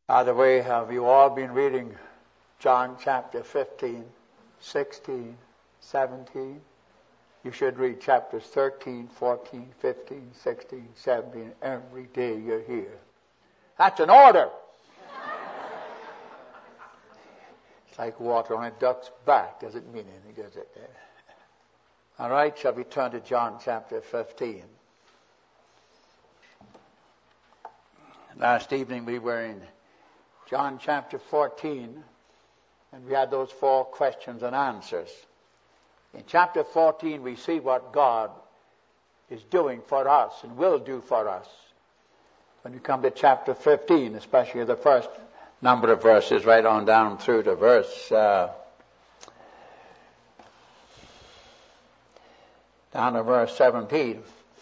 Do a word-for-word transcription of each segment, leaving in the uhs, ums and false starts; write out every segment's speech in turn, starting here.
By the way, have you all been reading John chapter fifteen, sixteen, seventeen? You should read chapters thirteen, fourteen, fifteen, sixteen, seventeen every day you're here. That's an order. It's like water on a duck's back. Doesn't mean anything, does it? All right, shall we turn to John chapter fifteen? Last evening we were in John chapter fourteen, and we had those four questions and answers. In chapter fourteen, we see what God is doing for us and will do for us. When you come to chapter fifteen, especially the first number of verses, right on down through to verse, uh, down to verse seventeen,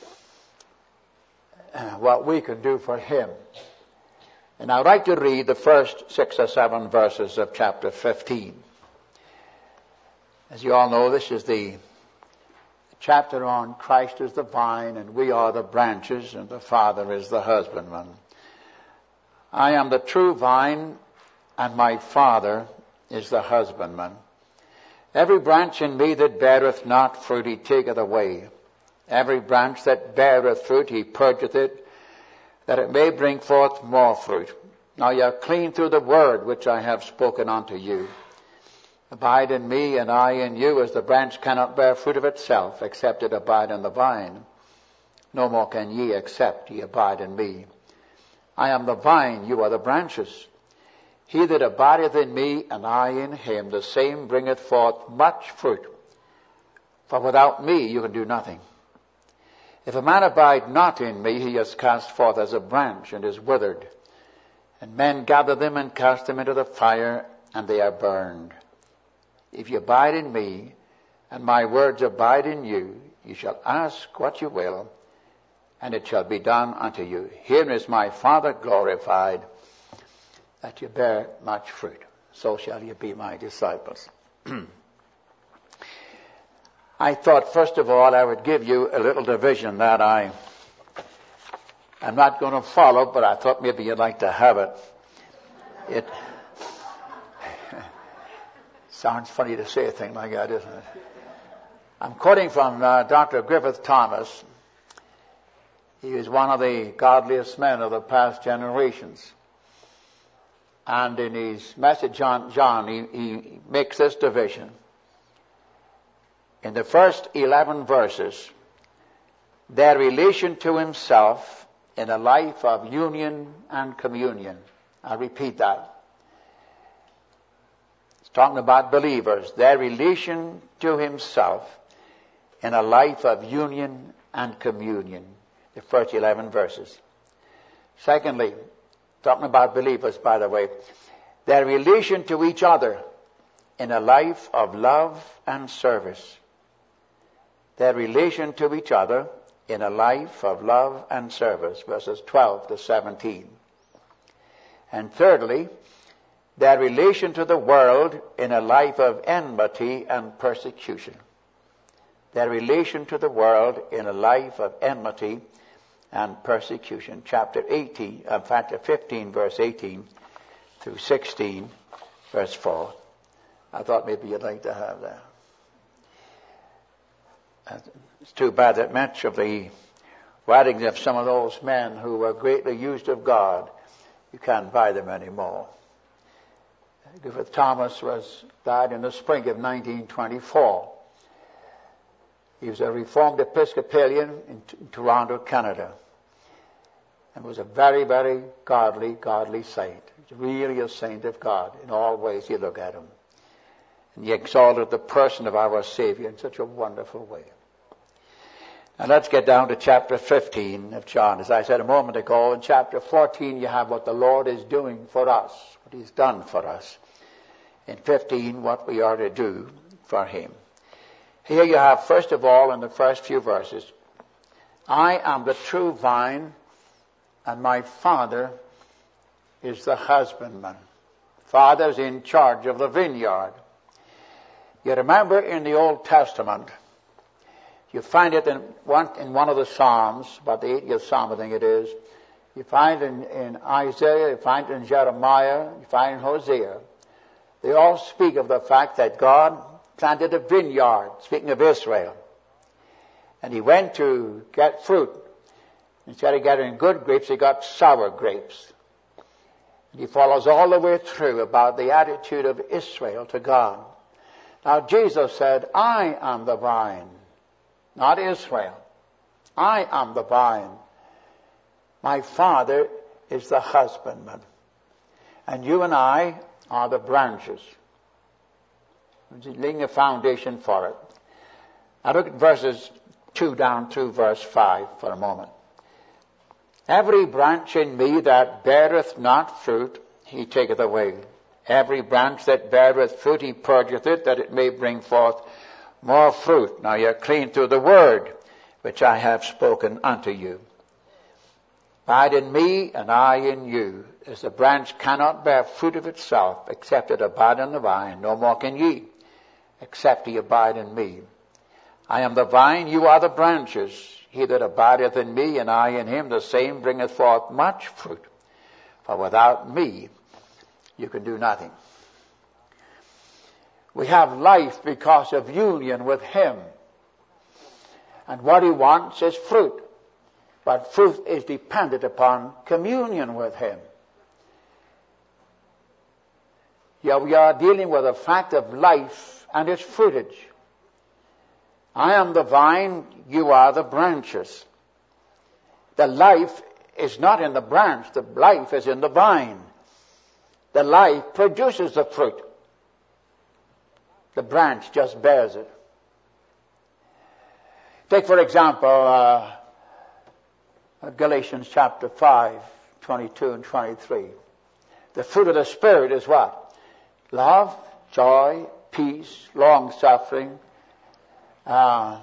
what we can do for Him. And I'd like to read the first six or seven verses of chapter fifteen. As you all know, this is the chapter on Christ is the vine, and we are the branches, and the Father is the husbandman. I am the true vine, and my Father is the husbandman. Every branch in me that beareth not fruit, He taketh away. Every branch that beareth fruit, He purgeth it, that it may bring forth more fruit. Now ye are clean through the word which I have spoken unto you. Abide in me, and I in you, as the branch cannot bear fruit of itself, except it abide in the vine. No more can ye, except ye abide in me. I am the vine, you are the branches. He that abideth in me, and I in him, the same bringeth forth much fruit. For without me you can do nothing. If a man abide not in me, he is cast forth as a branch, and is withered. And men gather them and cast them into the fire, and they are burned. If you abide in me, and my words abide in you, you shall ask what you will, and it shall be done unto you. Herein is my Father glorified, that you bear much fruit. So shall you be my disciples. I thought, first of all, I would give you a little division that I am not going to follow, but I thought maybe you'd like to have it. It sounds funny to say a thing like that, isn't it? I'm quoting from uh, Doctor Griffith Thomas. He was one of the godliest men of the past generations. And in his message on John, he, he makes this division. In the first eleven verses, their relation to himself in a life of union and communion. I'll repeat that. It's talking about believers, their relation to himself in a life of union and communion. The first eleven verses. Secondly, talking about believers, by the way, their relation to each other in a life of love and service. Their relation to each other in a life of love and service, verses twelve to seventeen. And thirdly, their relation to the world in a life of enmity and persecution. Their relation to the world in a life of enmity and persecution. Chapter eighteen, in fact, fifteen, verse eighteen through sixteen, verse four. I thought maybe you'd like to have that. It's too bad that much of the writings of some of those men who were greatly used of God, you can't buy them anymore. Griffith Thomas was died in the spring of nineteen twenty-four. He was a Reformed Episcopalian in, in Toronto, Canada, and was a very, very godly, godly saint. He was really a saint of God in all ways you look at him. And he exalted the person of our Savior in such a wonderful way. Now let's get down to chapter fifteen of John. As I said a moment ago, in chapter fourteen you have what the Lord is doing for us, what He's done for us. In fifteen, what we are to do for Him. Here you have, first of all, in the first few verses, I am the true vine, and my Father is the husbandman. Father's in charge of the vineyard. You remember in the Old Testament, you find it in one, in one of the Psalms, about the eightieth Psalm I think it is, You find in, in Isaiah, you find in Jeremiah, you find in Hosea. They all speak of the fact that God planted a vineyard, speaking of Israel. And he went to get fruit. Instead of getting good grapes, he got sour grapes. And he follows all the way through about the attitude of Israel to God. Now Jesus said, I am the vine, not Israel. I am the vine. My Father is the husbandman. And you and I are the branches. He's laying a foundation for it. Now look at verses two down through verse five for a moment. Every branch in me that beareth not fruit, he taketh away. Every branch that beareth fruit, he purgeth it, that it may bring forth more fruit. Now you're clean through the word which I have spoken unto you. Abide in me, and I in you. As the branch cannot bear fruit of itself, except it abide in the vine, no more can ye, except ye abide in me. I am the vine, you are the branches. He that abideth in me, and I in him, the same bringeth forth much fruit. For without me, you can do nothing. We have life because of union with him. And what he wants is fruit. But fruit is dependent upon communion with him. Yeah, we are dealing with a fact of life and its fruitage. I am the vine, you are the branches. The life is not in the branch, the life is in the vine. The life produces the fruit. The branch just bears it. Take, for example, uh, Galatians chapter five, twenty-two and twenty-three. The fruit of the Spirit is what? Love, joy, peace, long-suffering. Uh,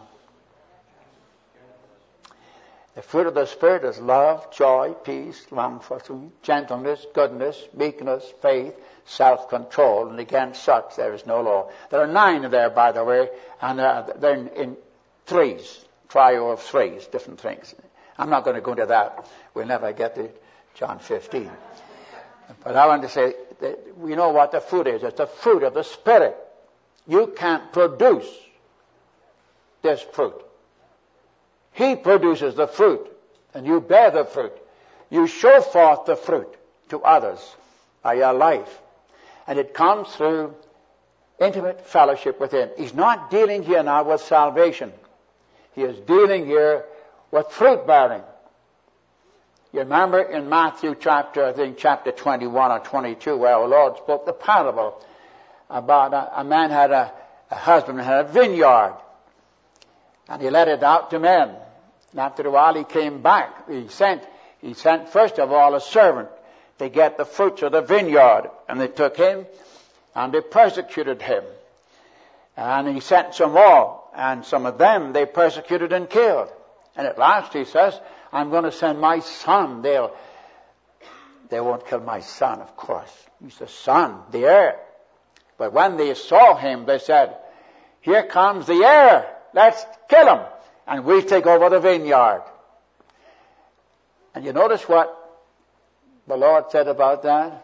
the fruit of the Spirit is love, joy, peace, long-suffering, gentleness, goodness, meekness, faith, self-control, and against such there is no law. There are nine there, by the way, and uh, they're in, in threes, trio of threes, different things. I'm not going to go into that. We'll never get to John fifteen. But I want to say that we know what the fruit is. It's the fruit of the Spirit. You can't produce this fruit. He produces the fruit, and you bear the fruit. You show forth the fruit to others by your life. And it comes through intimate fellowship with him. He's not dealing here now with salvation. He is dealing here with fruit bearing. You remember in Matthew chapter, I think chapter twenty-one or twenty-two, where our Lord spoke the parable about a, a man had a, a husband had a vineyard, and he let it out to men. And after a while he came back. He sent, he sent first of all a servant to get the fruits of the vineyard, and they took him and they persecuted him. And he sent some more, and some of them they persecuted and killed. And at last he says, I'm going to send my son. They'll, they won't kill my son, of course. He's the son, the heir. But when they saw him, they said, here comes the heir. Let's kill him, and we'll take over the vineyard. And you notice what the Lord said about that?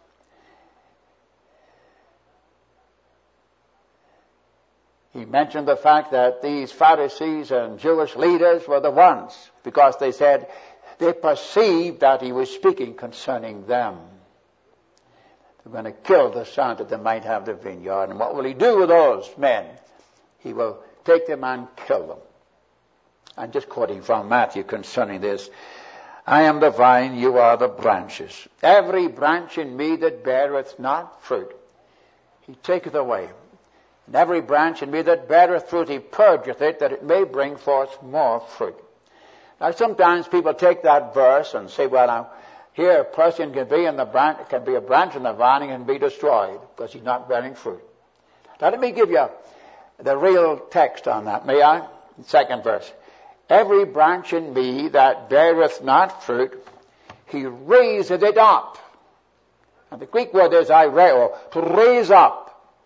He mentioned the fact that these Pharisees and Jewish leaders were the ones, because they said they perceived that he was speaking concerning them. They're going to kill the son that they might have the vineyard. And what will he do with those men? He will take them and kill them. I'm just quoting from Matthew concerning this. I am the vine, you are the branches. Every branch in me that beareth not fruit, he taketh away. And every branch in me that beareth fruit, he purgeth it, that it may bring forth more fruit. Now, sometimes people take that verse and say, well, now, here a person can be in the branch, can be a branch in the vine and can be destroyed because he's not bearing fruit. Now, let me give you the real text on that, may I? Second verse. Every branch in me that beareth not fruit, he raiseth it up. And the Greek word is aireo, to raise up.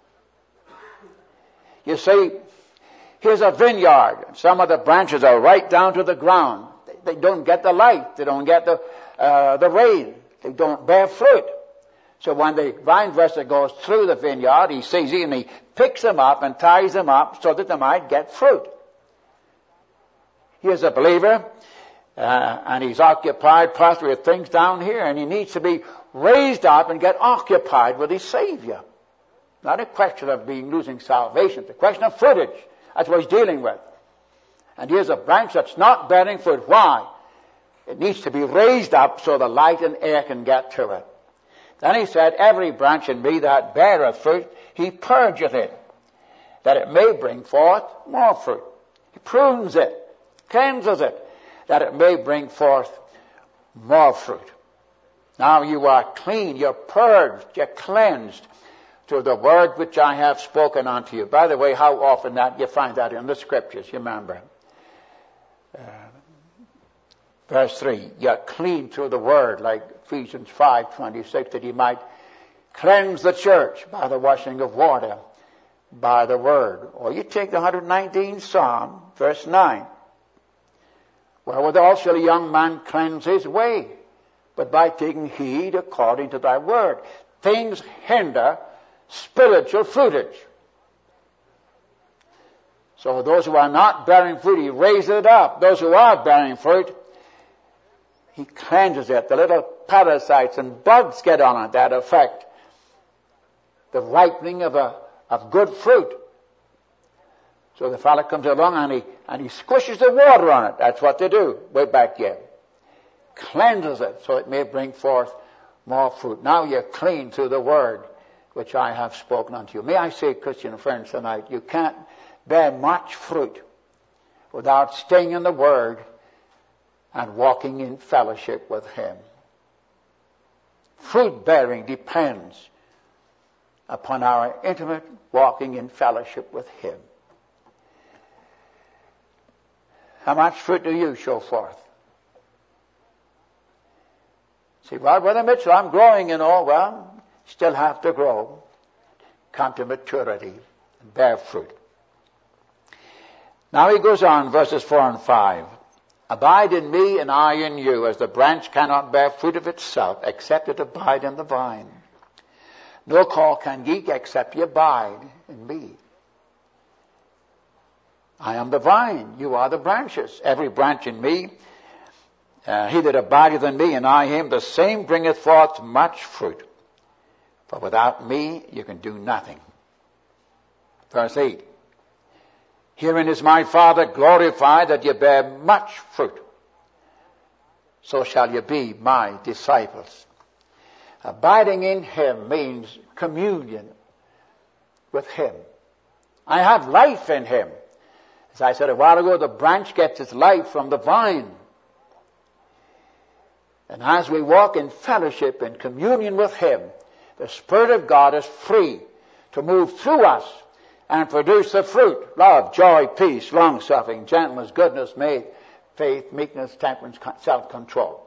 You see, here's a vineyard. Some of the branches are right down to the ground. They, they don't get the light. They don't get the, uh, the rain. They don't bear fruit. So when the vine dresser goes through the vineyard, he sees it and he picks them up and ties them up so that they might get fruit. He is a believer, uh, and he's occupied possibly with things down here, and he needs to be raised up and get occupied with his Savior. Not a question of being losing salvation. It's a question of fruitage. That's what he's dealing with. And here's a branch that's not bearing fruit. Why? It needs to be raised up so the light and air can get to it. Then he said, every branch in me that beareth fruit, he purgeth it, that it may bring forth more fruit. He prunes it, cleanses it, that it may bring forth more fruit. Now you are clean, you're purged, you're cleansed through the word which I have spoken unto you. By the way, how often that you find that in the scriptures, you remember. Uh, verse three, you're clean through the word, like Ephesians five twenty-six, that he might cleanse the church by the washing of water, by the word. Or you take the one hundred nineteenth Psalm, verse nine. Wherewithal shall a young man cleanse his way, but by taking heed according to thy word. Things hinder spiritual fruitage. So those who are not bearing fruit, he raises it up. Those who are bearing fruit, he cleanses it. The little parasites and bugs get on it that affect the ripening of a of good fruit. So the fellow comes along and he and he squishes the water on it. That's what they do way back here. Cleanses it so it may bring forth more fruit. Now you're clean through the word which I have spoken unto you. May I say, Christian friends, tonight, you can't bear much fruit without staying in the word and walking in fellowship with him. Fruit bearing depends upon our intimate walking in fellowship with him. How much fruit do you show forth? See, well, Brother Mitchell, I'm growing and all. Well, still have to grow, come to maturity, and bear fruit. Now he goes on, verses four and five. Abide in me, and I in you, as the branch cannot bear fruit of itself, except it abide in the vine. No call can ye except ye abide in me. I am the vine, you are the branches. Every branch in me, uh, he that abideth in me, and I him, the same bringeth forth much fruit. For without me, you can do nothing. Verse eight. Herein is my Father glorified, that ye bear much fruit. So shall ye be my disciples. Abiding in him means communion with him. I have life in him. As I said a while ago, the branch gets its life from the vine. And as we walk in fellowship and communion with him, the Spirit of God is free to move through us and produce the fruit: love, joy, peace, long-suffering, gentleness, goodness, faith, meekness, temperance, self-control.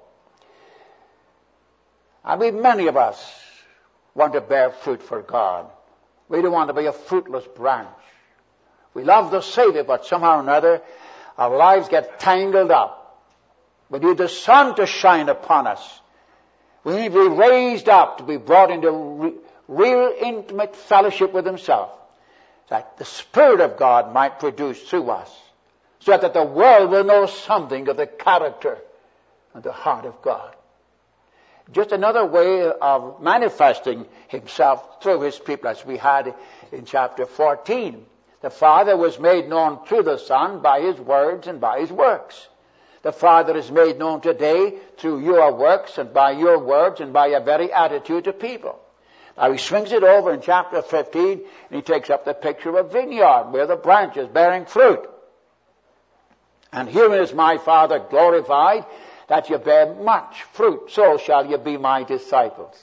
I mean, many of us want to bear fruit for God. We don't want to be a fruitless branch. We love the Savior, but somehow or another our lives get tangled up. We need the sun to shine upon us. We need to be raised up, to be brought into re- real intimate fellowship with himself, that the Spirit of God might produce through us, so that the world will know something of the character and the heart of God. Just another way of manifesting himself through his people, as we had in chapter fourteen. The Father was made known through the Son by his words and by his works. The Father is made known today through your works and by your words and by your very attitude to people. Now he swings it over in chapter fifteen, and he takes up the picture of a vineyard where the branches bearing fruit. And herein is my Father glorified, that you bear much fruit, so shall you be my disciples.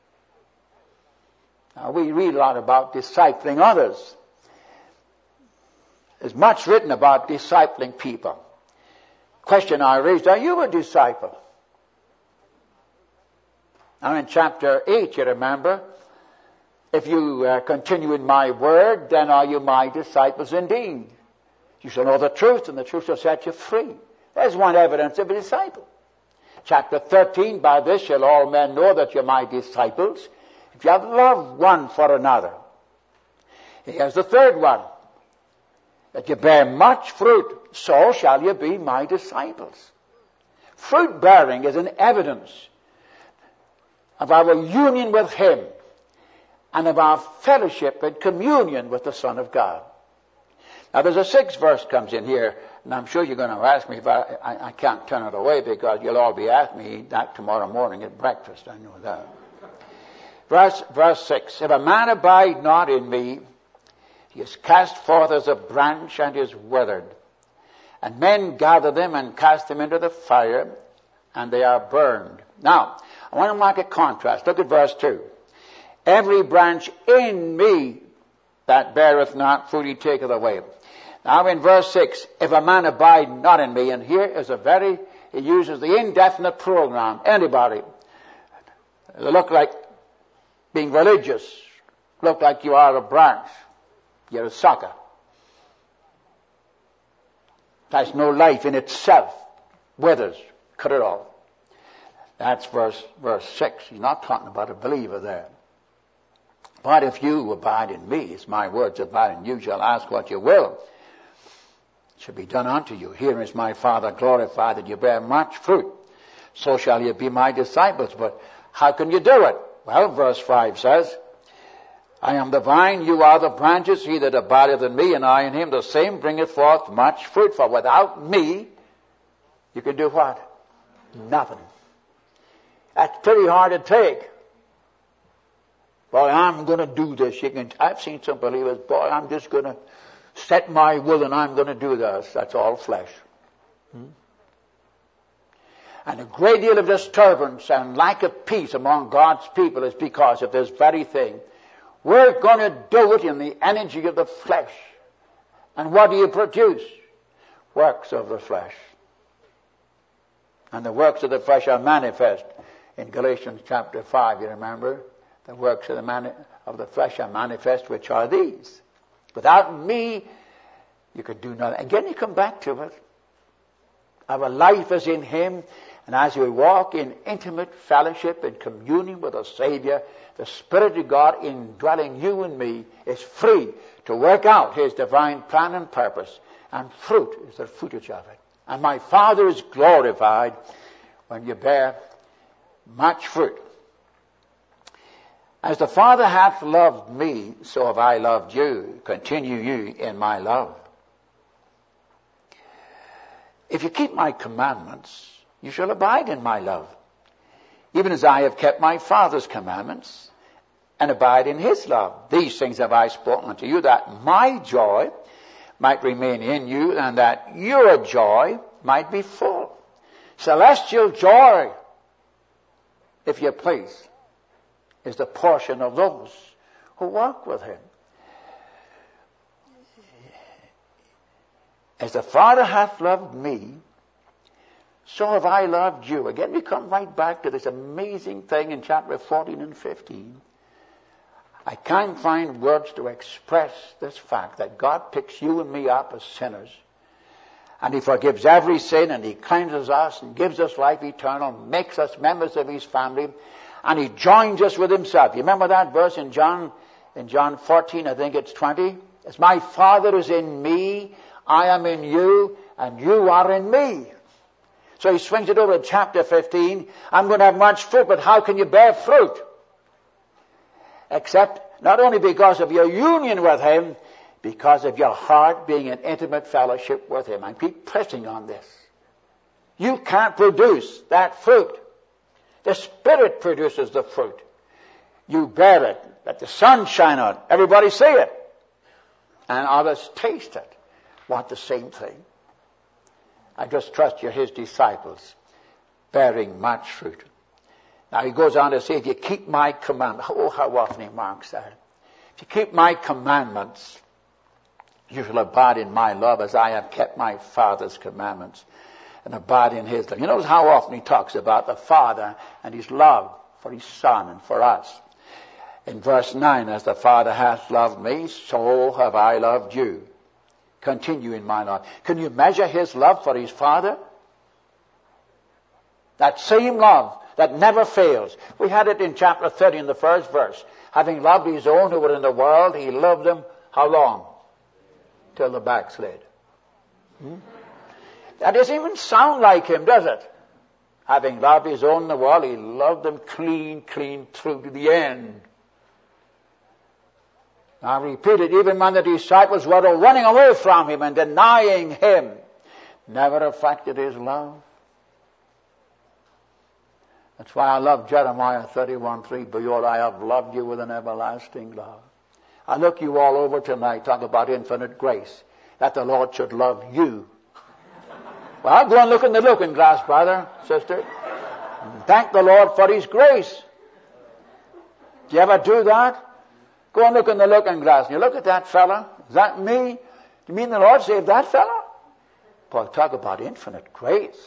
Now we read a lot about discipling others. There's much written about discipling people. Question I raised, are you a disciple? Now in chapter eight, you remember, if you uh, continue in my word, then are you my disciples indeed. You shall know the truth, and the truth shall set you free. There's one evidence of a disciple. Chapter thirteen, by this shall all men know that you're my disciples, if you have love one for another. Here's the third one, that you bear much fruit, so shall you be my disciples. Fruit bearing is an evidence of our union with Him and of our fellowship and communion with the Son of God. Now there's a sixth verse comes in here, and I'm sure you're going to ask me if I, I, I can't turn it away, because you'll all be asking me that tomorrow morning at breakfast. I know that. Verse, verse six, if a man abide not in me, he is cast forth as a branch and is withered. And men gather them and cast them into the fire, and they are burned. Now, I want to mark a contrast. Look at verse two. Every branch in me that beareth not fruit, he taketh away. Now in verse six, if a man abide not in me, and here is a very, he uses the indefinite pronoun. Anybody. They look like being religious. Look like you are a branch. You're a sucker. Has no life in itself. Withers. Cut it off. That's verse, verse six. He's not talking about a believer there. But if you abide in me, as my words abide in you, shall ask what you will, it shall be done unto you. Here is my Father glorified, that you bear much fruit. So shall you be my disciples. But how can you do it? Well, verse five says, I am the vine, you are the branches. He that abideth in me, and I in him, the same bringeth forth much fruit. For without me, you can do what? Nothing. That's pretty hard to take. Boy, I'm going to do this. You can, I've seen some believers, boy, I'm just going to set my will and I'm going to do this. That's all flesh. Hmm? And a great deal of disturbance and lack of peace among God's people is because of this very thing. We're going to do it in the energy of the flesh. And what do you produce? Works of the flesh. And the works of the flesh are manifest. In Galatians chapter five, you remember? The works of the, mani- of the flesh are manifest, which are these. Without me, you could do nothing. Again, you come back to it. Our life is in Him, and as we walk in intimate fellowship and communion with the Savior, the Spirit of God indwelling you and me is free to work out His divine plan and purpose, and fruit is the fruitage of it. And my Father is glorified when you bear much fruit. As the Father hath loved me, so have I loved you. Continue you in my love. If you keep my commandments, you shall abide in my love, even as I have kept my Father's commandments and abide in His love. These things have I spoken unto you, that my joy might remain in you, and that your joy might be full. Celestial joy, if you please, is the portion of those who walk with Him. As the Father hath loved me, so have I loved you. Again, we come right back to this amazing thing in chapter fourteen and fifteen. I can't find words to express this fact that God picks you and me up as sinners, and He forgives every sin, and He cleanses us and gives us life eternal, makes us members of His family, and He joins us with Himself. You remember that verse in John, in John fourteen, I think it's twenty? As my Father is in me, I am in you, and you are in me. So He swings it over to chapter fifteen. I'm going to have much fruit, but how can you bear fruit? Except not only because of your union with Him, because of your heart being in intimate fellowship with Him. I keep pressing on this. You can't produce that fruit. The Spirit produces the fruit. You bear it. Let the sun shine on it. Everybody see it. And others taste it. Want the same thing. I just trust you're His disciples, bearing much fruit. Now He goes on to say, if you keep my commandments, oh, how often He marks that. If you keep my commandments, you shall abide in my love, as I have kept my Father's commandments and abide in His love. You notice how often He talks about the Father and His love for His Son and for us. In verse nine, as the Father hath loved me, so have I loved you. Continue in my love. Can you measure His love for His Father? That same love that never fails. We had it in chapter thirty in the first verse. Having loved his own who were in the world, he loved them how long? Till the backslid. Hmm? That doesn't even sound like him, does it? Having loved his own in the world, he loved them clean, clean through to the end. I repeat it, even when the disciples were running away from him and denying him, never affected his love. That's why I love Jeremiah thirty-one three. Behold, I have loved you with an everlasting love. I look you all over tonight, talk about infinite grace, that the Lord should love you. Well, go and look in the looking glass, brother, sister. Thank the Lord for his grace. Do you ever do that? Go and look in the looking glass. And you look at that fella. Is that me? You mean the Lord saved that fella? Boy, talk about infinite grace.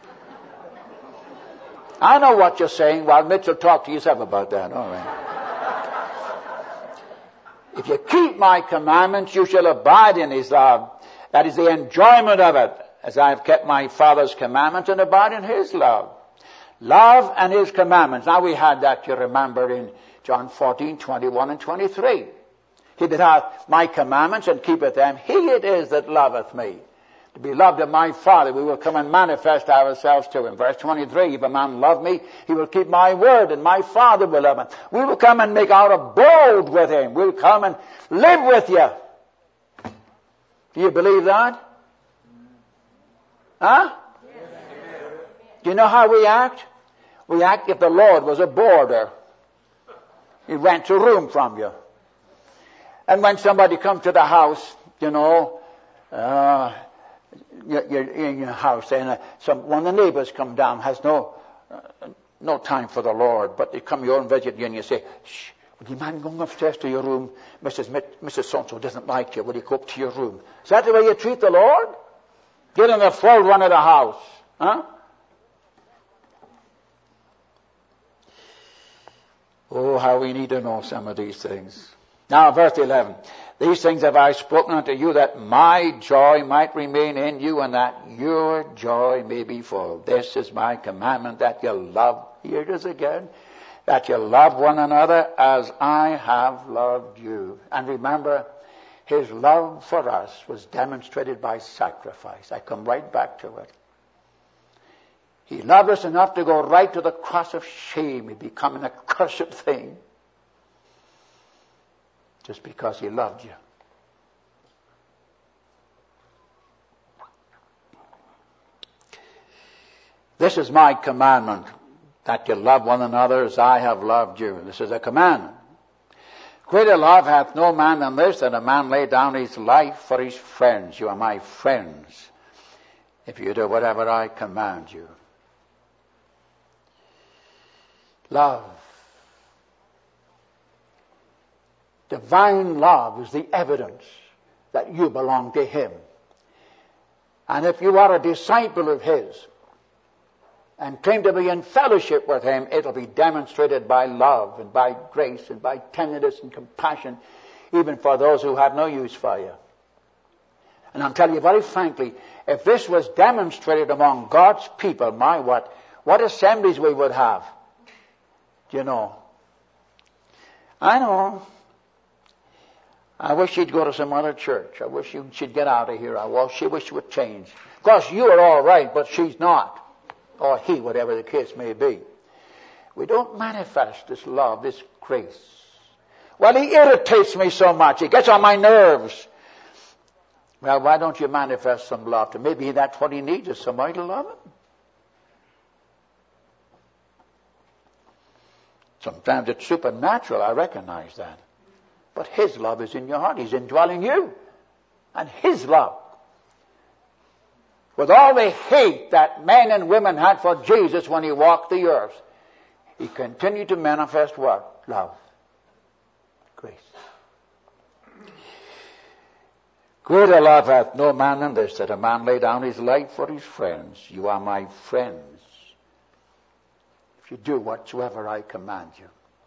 I know what you're saying. Well, Mitchell, talk to yourself about that. All right. If you keep my commandments, you shall abide in his love. That is the enjoyment of it, as I have kept my Father's commandments and abide in his love. Love and his commandments. Now we had that, you remember, in John fourteen, twenty-one and twenty-three. He that hath my commandments and keepeth them, he it is that loveth me. To be loved of my Father, we will come and manifest ourselves to him. Verse twenty-three, if a man love me, he will keep my word, and my Father will love him. We will come and make our abode with him. We'll come and live with you. Do you believe that? Huh? Do you know how we act? We act if the Lord was a boarder. He rents a room from you. And when somebody comes to the house, you know, uh, you're, you're in your house, and uh, some, one of the neighbors come down, has no uh, no time for the Lord, but they come here and visit you, and you say, shh, would you mind going upstairs to your room? Missus Missus So-and-so doesn't like you. Would you go up to your room? Is that the way you treat the Lord? Get in the full run of the house. Huh? Oh, how we need to know some of these things. Now, verse eleven. These things have I spoken unto you, that my joy might remain in you, and that your joy may be full. This is my commandment, that you love, here it is again, that you love one another as I have loved you. And remember, his love for us was demonstrated by sacrifice. I come right back to it. He loved us enough to go right to the cross of shame. He became an accursed thing. Just because he loved you. This is my commandment, that you love one another as I have loved you. This is a commandment. Greater love hath no man than this, that a man lay down his life for his friends. You are my friends, if you do whatever I command you. Love. Divine love is the evidence that you belong to him. And if you are a disciple of his and claim to be in fellowship with him, it'll be demonstrated by love and by grace and by tenderness and compassion, even for those who have no use for you. And I'm telling you very frankly, if this was demonstrated among God's people, my what, what assemblies we would have. Do you know? I know. I wish she'd go to some other church. I wish she'd get out of here. I wish she wish she would change. Of course, you are all right, but she's not. Or he, whatever the case may be. We don't manifest this love, this grace. Well, he irritates me so much. He gets on my nerves. Well, why don't you manifest some love to him? Maybe that's what he needs, is somebody to love him. Sometimes it's supernatural, I recognize that. But his love is in your heart. He's indwelling you. And his love. With all the hate that men and women had for Jesus when he walked the earth, he continued to manifest what? Love. Grace. Greater love hath no man than this, that a man lay down his life for his friends. You are my friends, if you do whatsoever I command you.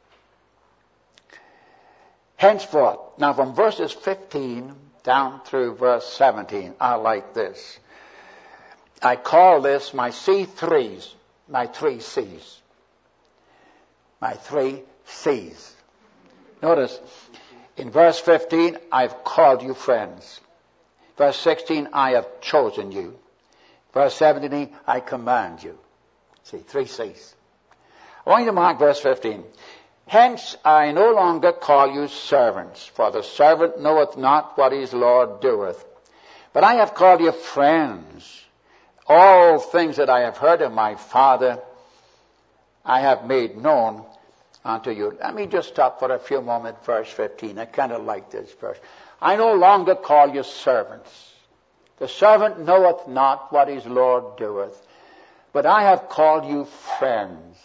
Henceforth, now from verses fifteen down through verse seventeen, I like this. I call this my C threes. my three C's. My three C's. Notice, in verse fifteen, I've called you friends. Verse sixteen, I have chosen you. Verse seventeen, I command you. See, three C's. I want you to mark verse fifteen. Hence I no longer call you servants, for the servant knoweth not what his Lord doeth. But I have called you friends. All things that I have heard of my Father, I have made known unto you. Let me just stop for a few moments, verse fifteen. I kind of like this verse. I no longer call you servants. The servant knoweth not what his Lord doeth. But I have called you friends.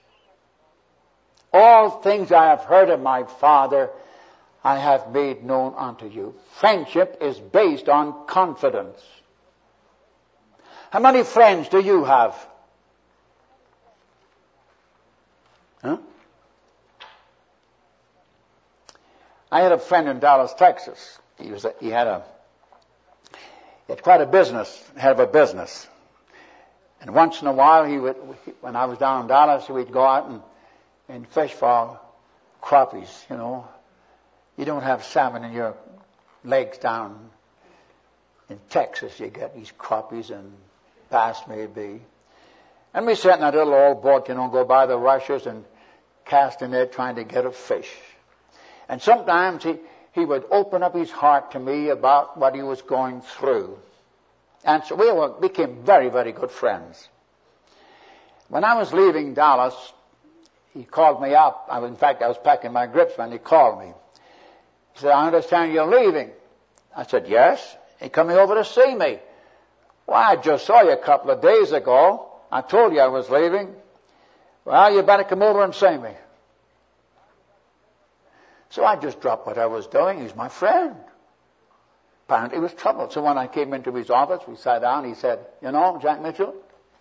All things I have heard of my Father, I have made known unto you. Friendship is based on confidence. How many friends do you have? Huh? I had a friend in Dallas, Texas. He was a, he had a he had quite a business, head of a business. And once in a while, he would, when I was down in Dallas, we'd go out and, and fish for crappies. You know, you don't have salmon in your lakes down in Texas. You get these crappies and bass, maybe. And we sat in that little old boat, you know, go by the rushes and cast in there trying to get a fish. And sometimes he, he would open up his heart to me about what he was going through. And so we were, became very, very good friends. When I was leaving Dallas, he called me up. I was, in fact, I was packing my grips when he called me. He said, I understand you're leaving. I said, yes. He coming over to see me. Well, I just saw you a couple of days ago. I told you I was leaving. Well, you better come over and see me. So I just dropped what I was doing. He's my friend. Apparently he was troubled. So when I came into his office, we sat down. He said, you know, Jack Mitchell,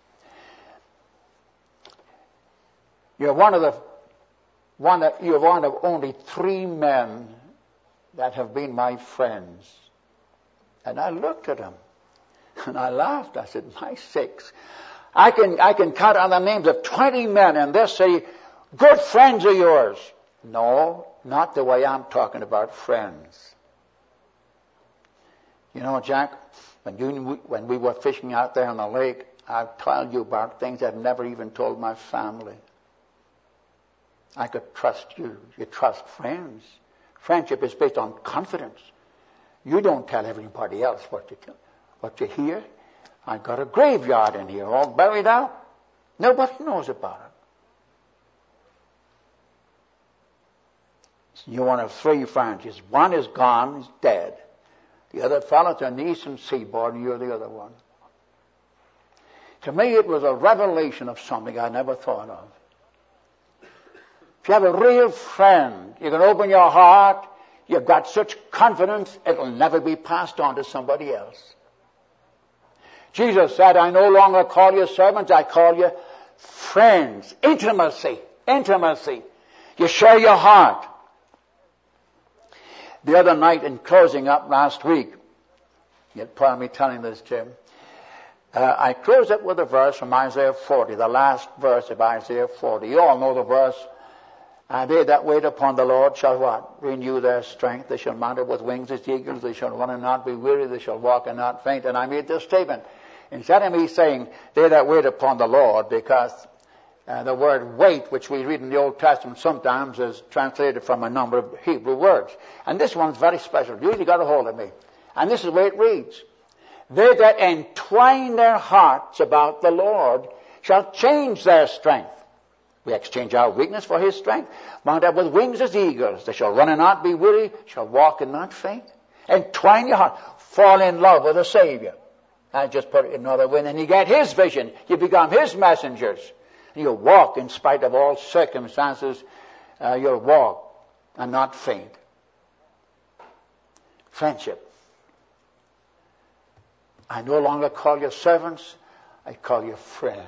you're one of the, one that, you're one of only three men that have been my friends. And I looked at him and I laughed. I said, my sakes. I can, I can count on the names of twenty men in this city, good friends of yours. No, not the way I'm talking about friends. You know, Jack, when, you, when we were fishing out there on the lake, I've told you about things I've never even told my family. I could trust you. You trust friends. Friendship is based on confidence. You don't tell everybody else what you, what you hear. I got a graveyard in here all buried out. Nobody knows about it. So you're one of three friends. One is gone, he's dead. The other fellow's on the eastern seaboard, and you're the other one. To me, it was a revelation of something I never thought of. If you have a real friend, you can open your heart, you've got such confidence, it'll never be passed on to somebody else. Jesus said, I no longer call you servants, I call you friends. Intimacy. Intimacy. You share your heart. The other night in closing up last week, you'll pardon me telling this, Jim, uh, I closed up with a verse from Isaiah forty, the last verse of Isaiah forty. You all know the verse. And they that wait upon the Lord shall what? Renew their strength. They shall mount up with wings as eagles. They shall run and not be weary. They shall walk and not faint. And I made this statement. Instead of me saying, they that wait upon the Lord, because uh, the word wait, which we read in the Old Testament sometimes, is translated from a number of Hebrew words. And this one's very special. You really got a hold of me. And this is the way it reads. They that entwine their hearts about the Lord shall change their strength. We exchange our weakness for his strength. Mount up with wings as eagles. They shall run and not be weary, shall walk and not faint. Entwine your heart. Fall in love with the Savior. I just put it another way. And then you get his vision. You become his messengers. And you'll walk in spite of all circumstances. Uh, you'll walk and not faint. Friendship. I no longer call you servants. I call you friends.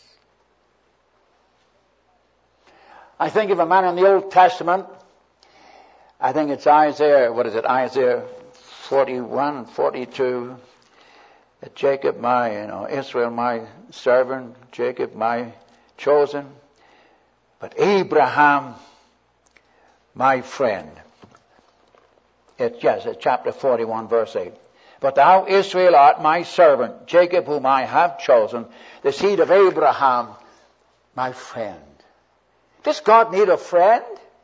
I think of a man in the Old Testament. I think it's Isaiah, what is it, Isaiah forty-one, forty-two. that Jacob, my, you know, Israel, my servant, Jacob, my chosen, but Abraham, my friend. It's, yes, it's chapter forty-one, verse eight. But thou, Israel, art my servant, Jacob, whom I have chosen, the seed of Abraham, my friend. Does God need a friend?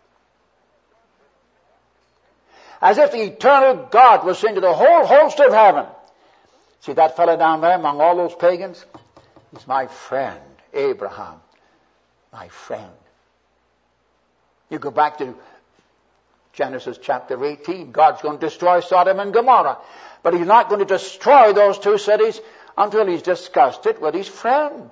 As if the eternal God was saying to the whole host of heaven, see that fellow down there among all those pagans? He's my friend, Abraham, my friend. You go back to Genesis chapter eighteen. God's going to destroy Sodom and Gomorrah. But he's not going to destroy those two cities until he's discussed it with his friend.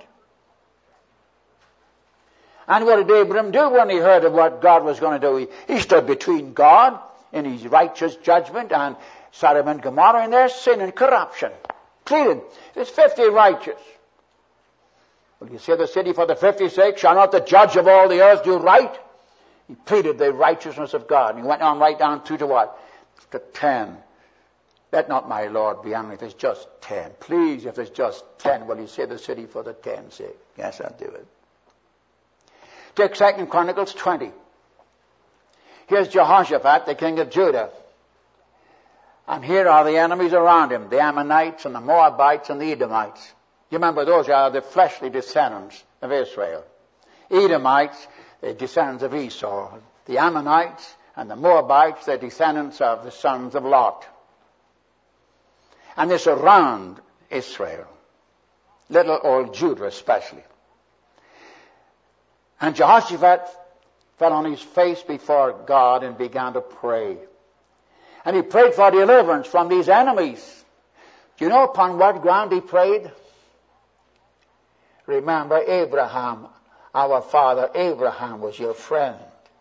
And what did Abraham do when he heard of what God was going to do? He, he stood between God in his righteous judgment and Sodom and Gomorrah in their sin and corruption. Pleaded, there's fifty righteous. Will you say the city for the fifty's sake? Shall not the judge of all the earth do right? He pleaded the righteousness of God. And he went on right down through to what? To ten. Let not my Lord be angry if there's just ten. Please, if there's just ten, will you say the city for the ten's sake? Yes, I'll do it. Take Second Chronicles twenty. Here's Jehoshaphat, the king of Judah. And here are the enemies around him, the Ammonites and the Moabites and the Edomites. You remember, those are the fleshly descendants of Israel. Edomites, the descendants of Esau. The Ammonites and the Moabites, the descendants of the sons of Lot. And they surround Israel. Little old Judah especially. And Jehoshaphat fell on his face before God and began to pray. And he prayed for deliverance from these enemies. Do you know upon what ground he prayed? Remember, Abraham, our father Abraham, was your friend.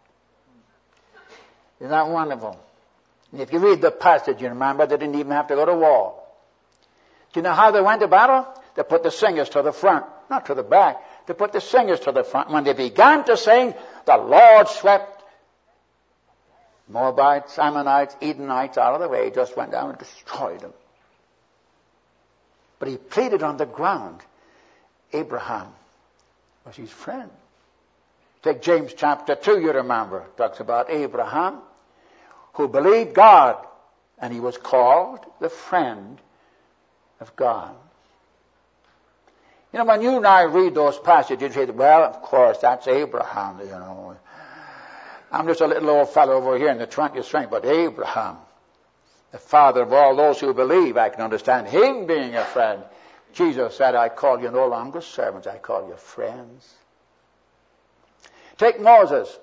Isn't that wonderful? And if you read the passage, you remember they didn't even have to go to war. Do you know how they went to battle? They put the singers to the front, not to the back. They put the singers to the front. When they began to sing, the Lord swept Moabites, Ammonites, Edomites out of the way. He just went down and destroyed them. But he pleaded on the ground. Abraham was his friend. Take James chapter two, you remember. It talks about Abraham, who believed God, and he was called the friend of God. You know, when you and I read those passages, you say, well, of course, that's Abraham, you know. I'm just a little old fellow over here in the twentieth century, but Abraham, the father of all those who believe, I can understand him being a friend. Jesus said, I call you no longer servants, I call you friends. Take Moses.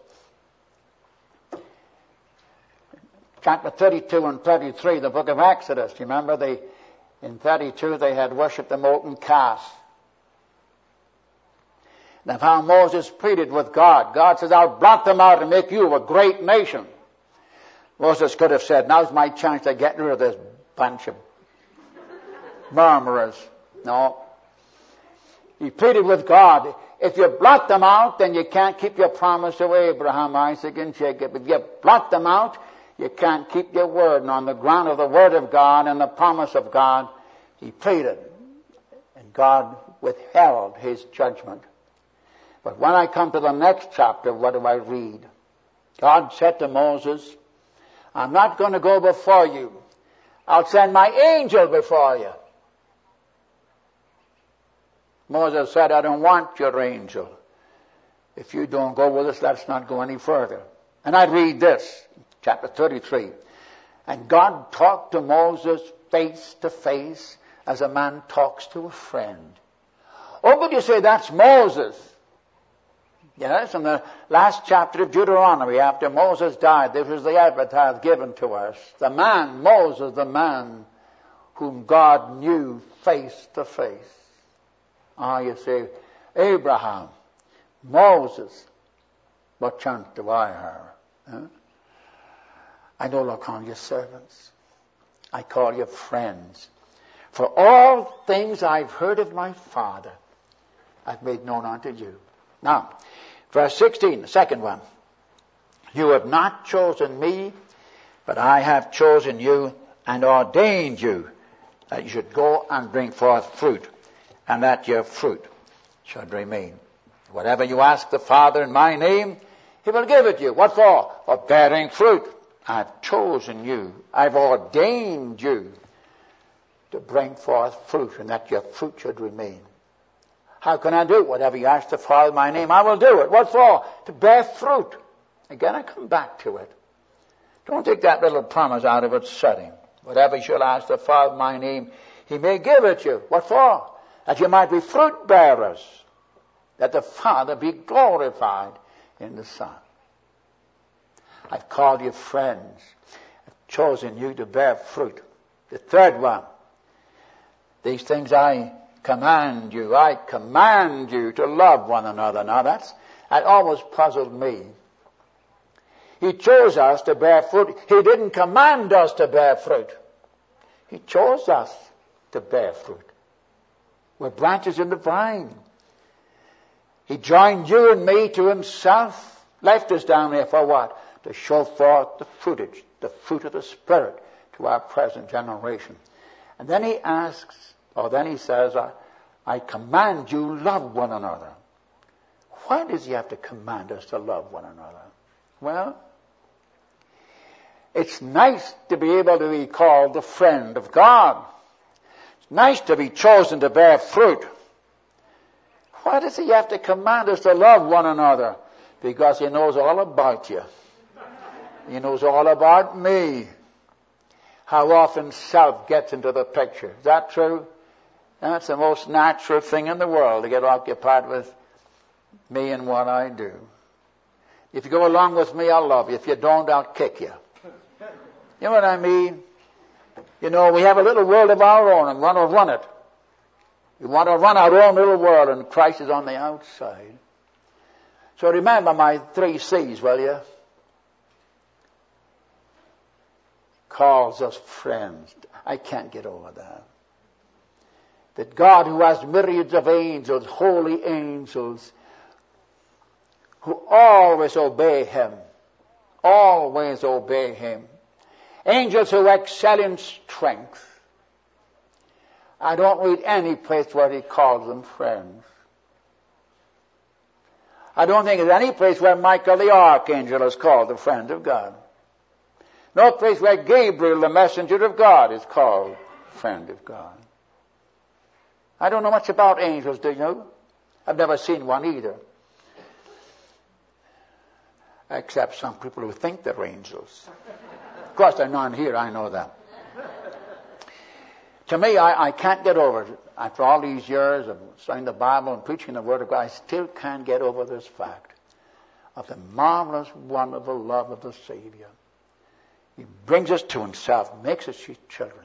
Chapter thirty-two and thirty-three, the book of Exodus. You remember, they, in thirty-two, they had worshipped the molten calf. Now how Moses pleaded with God. God says, I'll blot them out and make you a great nation. Moses could have said, now's my chance to get rid of this bunch of murmurers. No. He pleaded with God. If you blot them out, then you can't keep your promise to Abraham, Isaac, and Jacob. If you blot them out, you can't keep your word. And on the ground of the word of God and the promise of God, he pleaded. And God withheld his judgment. But when I come to the next chapter, what do I read? God said to Moses, I'm not going to go before you. I'll send my angel before you. Moses said, I don't want your angel. If you don't go with us, let's not go any further. And I read this, chapter thirty-three. And God talked to Moses face to face as a man talks to a friend. Oh, but you say that's Moses. Yes, in the last chapter of Deuteronomy, after Moses died, this was the epitaph given to us. The man, Moses, the man whom God knew face to face. Ah, you say, Abraham, Moses, what chance do I have? Huh? I no longer call you servants. I call you friends. For all things I've heard of my Father, I've made known unto you. Now, verse sixteen, the second one. You have not chosen me, but I have chosen you and ordained you that you should go and bring forth fruit, and that your fruit should remain. Whatever you ask the Father in my name, he will give it you. What for? For bearing fruit. I've chosen you. I've ordained you to bring forth fruit, and that your fruit should remain. How can I do it? Whatever you ask the Father in my name, I will do it. What for? To bear fruit. Again, I come back to it. Don't take that little promise out of its setting. Whatever you shall ask the Father in my name, he may give it you. What for? That you might be fruit bearers, that the Father be glorified in the Son. I've called you friends. I've chosen you to bear fruit. The third one, these things I command you. I command you to love one another. Now that's, that always puzzled me. He chose us to bear fruit. He didn't command us to bear fruit. He chose us to bear fruit. We're branches in the vine. He joined you and me to himself, left us down there for what? To show forth the fruitage, the fruit of the Spirit to our present generation. And then he asks, or then he says, I, I command you love one another. Why does he have to command us to love one another? Well, it's nice to be able to be called the friend of God. It's nice to be chosen to bear fruit. Why does he have to command us to love one another? Because he knows all about you. He knows all about me. How often self gets into the picture. Is that true? That's the most natural thing in the world, to get occupied with me and what I do. If you go along with me, I'll love you. If you don't, I'll kick you. You know what I mean? You know, we have a little world of our own and want to run it. We want to run our own little world, and Christ is on the outside. So remember my three C's, will you? Calls us friends. I can't get over that. That God, who has myriads of angels, holy angels, who always obey him, always obey him. Angels who excel in strength. I don't read any place where he calls them friends. I don't think there's any place where Michael the archangel is called the friend of God. No place where Gabriel, the messenger of God, is called friend of God. I don't know much about angels, do you? I've never seen one either. Except some people who think they're angels. Of course, they're none here, I know that. To me, I, I can't get over it. After all these years of studying the Bible and preaching the Word of God, I still can't get over this fact of the marvelous, wonderful love of the Savior. He brings us to himself, makes us his children.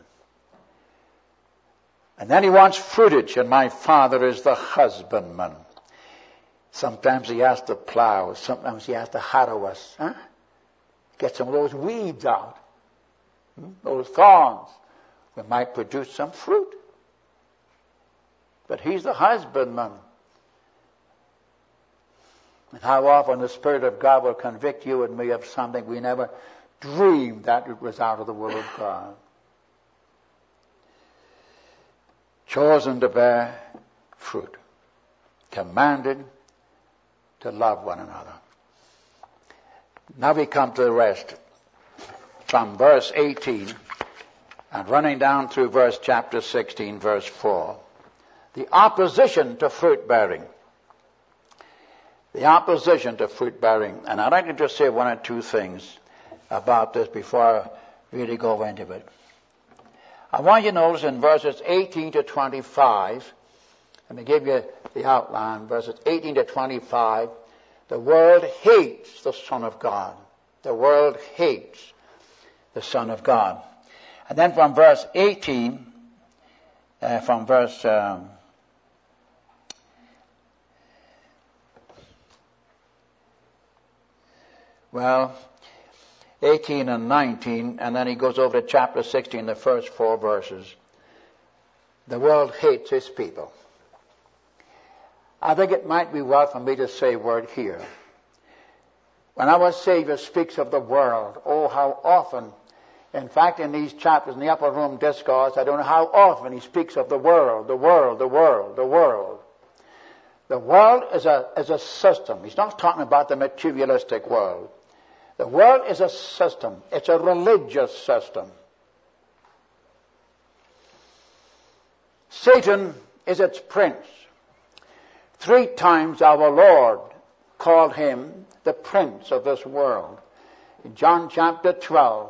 And then he wants fruitage, and my Father is the husbandman. Sometimes he has to plow, sometimes he has to harrow us. Huh? Get some of those weeds out, hmm? those thorns. We might produce some fruit. But he's the husbandman. And how often the Spirit of God will convict you and me of something we never dreamed that it was out of the will of God. Chosen to bear fruit. Commanded to love one another. Now we come to the rest. From verse eighteen and running down through verse chapter sixteen, verse four. The opposition to fruit bearing. The opposition to fruit bearing. And I'd like to just say one or two things about this before I really go into it. I want you to notice in verses eighteen to twenty-five, let me give you the outline, verses eighteen to twenty-five, the world hates the Son of God. The world hates the Son of God. And then from verse eighteen, uh, from verse um, well, eighteen and nineteen, and then he goes over to chapter sixteen, the first four verses. The world hates his people. I think it might be well for me to say a word here. When our Savior speaks of the world, oh, how often In fact, in these chapters in the Upper Room Discourse, I don't know how often he speaks of the world, the world, the world, the world. The world is a, is a system. He's not talking about the materialistic world. The world is a system. It's a religious system. Satan is its prince. Three times our Lord called him the prince of this world. In John chapter twelve,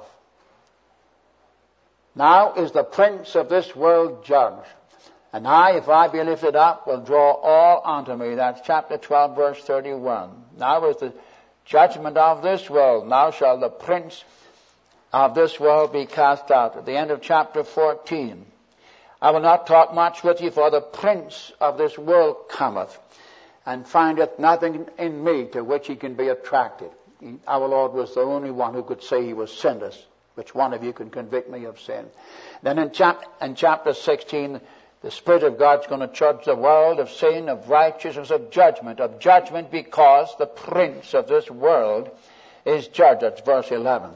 now is the prince of this world judged. And I, if I be lifted up, will draw all unto me. That's chapter twelve, verse thirty-one. Now is the judgment of this world. Now shall the prince of this world be cast out. At the end of chapter fourteen, I will not talk much with you, for the prince of this world cometh, and findeth nothing in me to which he can be attracted. He, our Lord was the only one who could say he was sinless. Which one of you can convict me of sin? Then in, chap- in chapter sixteen, the Spirit of God's going to judge the world of sin, of righteousness, of judgment. Of judgment because the prince of this world is judged. That's verse eleven.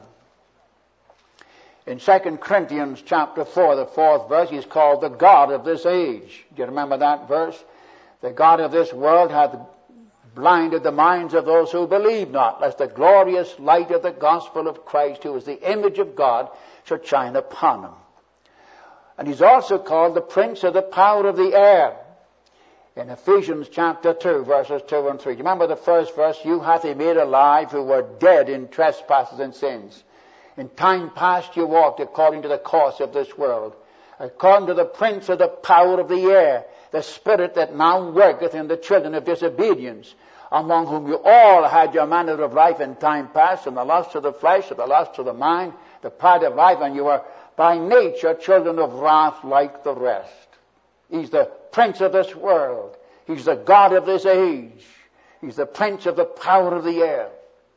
In Second Corinthians chapter four, the fourth verse, he's called the God of this age. Do you remember that verse? The God of this world hath blinded the minds of those who believe not, lest the glorious light of the gospel of Christ, who is the image of God, should shine upon them. And he's also called the prince of the power of the air. In Ephesians chapter two, verses two and three. Do you remember the first verse? You hath he made alive who were dead in trespasses and sins. In time past you walked according to the course of this world, according to the prince of the power of the air, the spirit that now worketh in the children of disobedience, among whom you all had your manner of life in time past, in the lust of the flesh, of the lust of the mind, the pride of life, and you were by nature children of wrath like the rest. He's the prince of this world. He's the God of this age. He's the prince of the power of the air.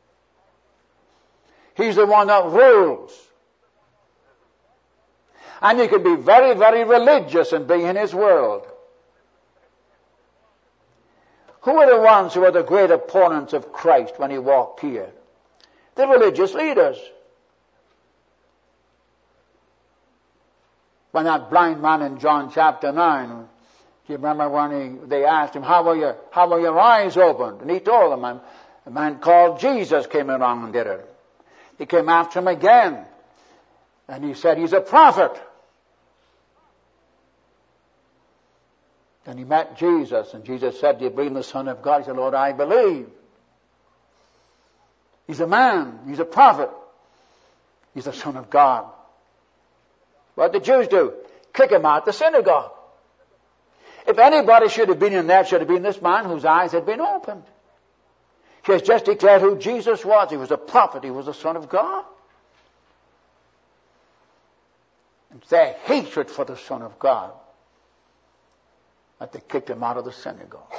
He's the one that rules. And you can be very, very religious and be in his world. Who are the ones who were the great opponents of Christ when he walked here? The religious leaders. When that blind man in John chapter nine, do you remember when he, they asked him, how were, your, how were your eyes opened? And he told them, and a man called Jesus came along and did it. He came after him again, and he said, he's a prophet. Then he met Jesus, and Jesus said, do you believe in the Son of God? He said, Lord, I believe. He's a man. He's a prophet. He's the Son of God. What did the Jews do? Kick him out the synagogue. If anybody should have been in there, it should have been this man whose eyes had been opened. He has just declared who Jesus was. He was a prophet. He was the Son of God. And their hatred for the Son of God, that they kicked him out of the synagogue.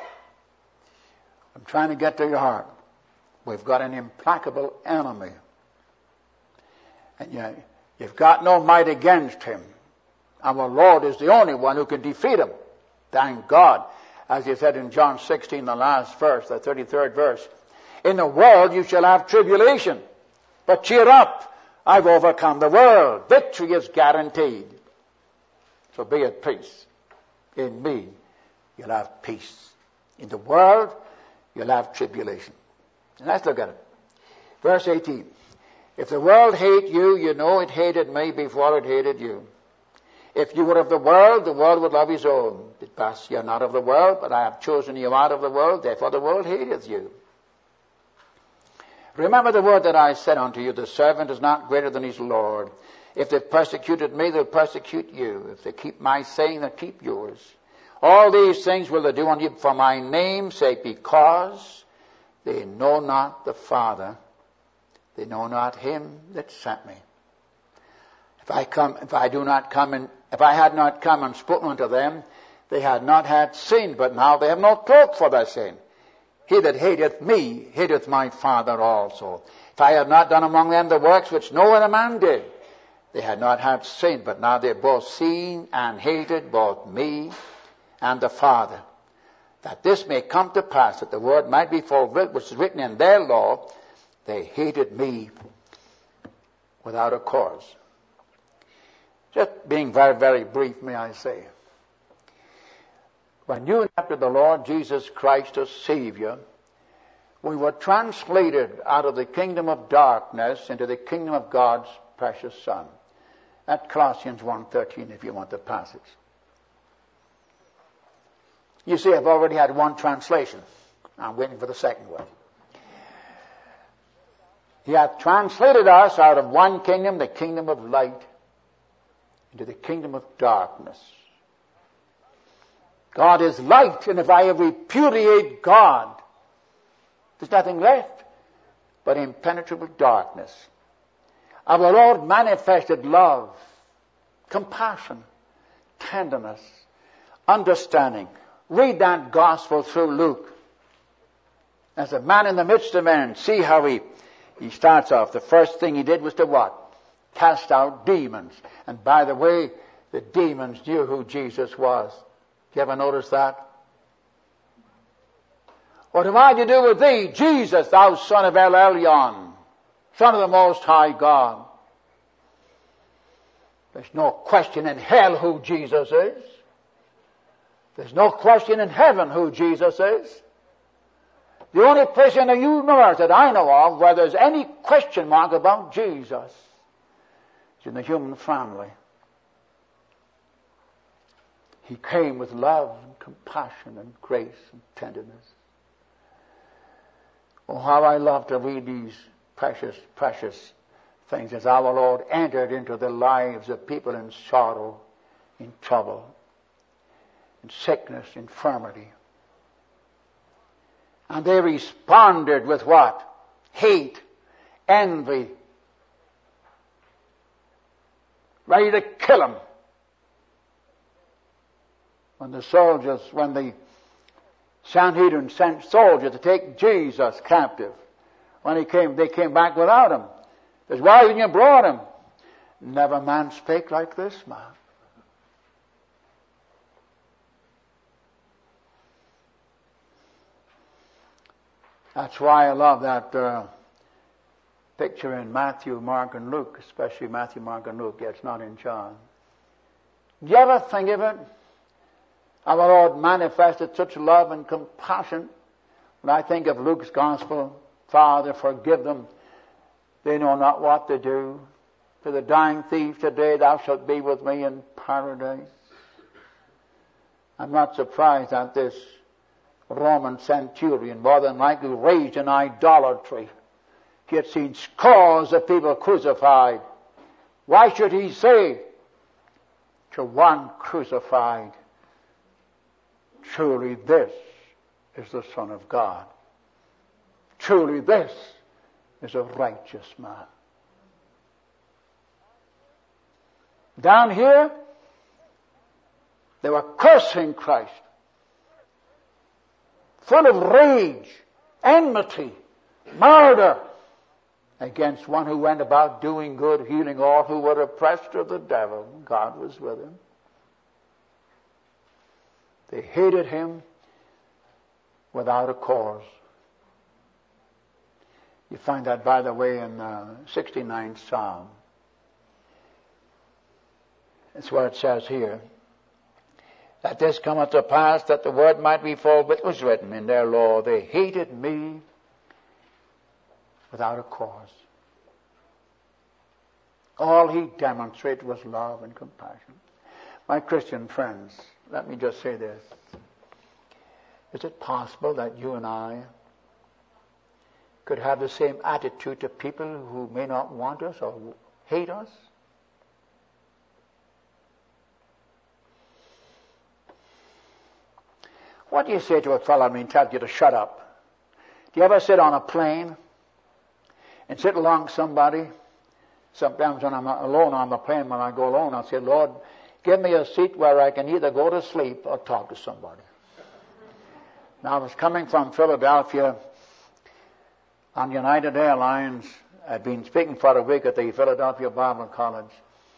I'm trying to get to your heart. We've got an implacable enemy. And you, you've got no might against him. Our Lord is the only one who can defeat him. Thank God. As he said in John sixteen, the last verse, the thirty-third verse. In the world you shall have tribulation. But cheer up. I've overcome the world. Victory is guaranteed. So be at peace. In me, you'll have peace. In the world, you'll have tribulation. And let's look at it. Verse eighteen. If the world hate you, you know it hated me before it hated you. If you were of the world, the world would love his own. Because you are not of the world, but I have chosen you out of the world, therefore the world hateth you. Remember the word that I said unto you, the servant is not greater than his Lord. If they persecuted me, they'll persecute you. If they keep my saying, they'll keep yours. All these things will they do unto you for my name's sake, because they know not the Father. They know not him that sent me. If I come, if I do not come and, if I had not come and spoken unto them, they had not had sin, but now they have no cloak for their sin. He that hateth me, hateth my Father also. If I had not done among them the works which no other man did, they had not had sin, but now they have both seen and hated both me and the Father. That this may come to pass, that the word might be fulfilled, which is written in their law, they hated me without a cause. Just being very, very brief, may I say. When you accepted the Lord Jesus Christ as Savior, we were translated out of the kingdom of darkness into the kingdom of God's precious Son. That's Colossians one thirteen, if you want the passage. You see, I've already had one translation. I'm waiting for the second one. He hath translated us out of one kingdom, the kingdom of light, into the kingdom of darkness. God is light, and if I repudiate God, there's nothing left but impenetrable darkness. Our Lord manifested love, compassion, tenderness, understanding. Read that gospel through Luke. As a man in the midst of men, see how he, he starts off. The first thing he did was to what? Cast out demons. And by the way, the demons knew who Jesus was. You ever notice that? What have I to do with thee, Jesus, thou son of El Elyon, Son of the Most High God? There's no question in hell who Jesus is. There's no question in heaven who Jesus is. The only place in the universe that I know of where there's any question mark about Jesus is in the human family. He came with love and compassion and grace and tenderness. Oh, how I love to read these precious, precious things as our Lord entered into the lives of people in sorrow, in trouble, in sickness, infirmity. And they responded with what? Hate, envy, ready to kill him. When the soldiers, when the Sanhedrin sent soldiers to take Jesus captive, when he came, they came back without him. Says, why didn't you brought him? Never man spake like this man. That's why I love that uh, picture in Matthew, Mark, and Luke, especially Matthew, Mark, and Luke. Yeah, it's not in John. Do you ever think of it? Our Lord manifested such love and compassion. When I think of Luke's gospel, Father, forgive them. They know not what to do. To the dying thief today, thou shalt be with me in paradise. I'm not surprised that this Roman centurion, more than likely raised in idolatry. He had seen scores of people crucified. Why should he say to one crucified, truly this is the Son of God. Truly this is a righteous man. Down here, they were cursing Christ, full of rage, enmity, murder against one who went about doing good, healing all who were oppressed of the devil. God was with him. They hated him without a cause. You find that, by the way, in the sixty-ninth Psalm. That's where it says here, that this cometh to pass, that the word might be fulfilled, which was written in their law. They hated me without a cause. All he demonstrated was love and compassion. My Christian friends, let me just say this. Is it possible that you and I could have the same attitude to people who may not want us or hate us? What do you say to a fellow I mean tells you to shut up? Do you ever sit on a plane and sit along somebody? Sometimes when I'm alone on the plane, when I go alone, I'll say, Lord, give me a seat where I can either go to sleep or talk to somebody. Now, I was coming from Philadelphia on United Airlines. I'd been speaking for a week at the Philadelphia Bible College.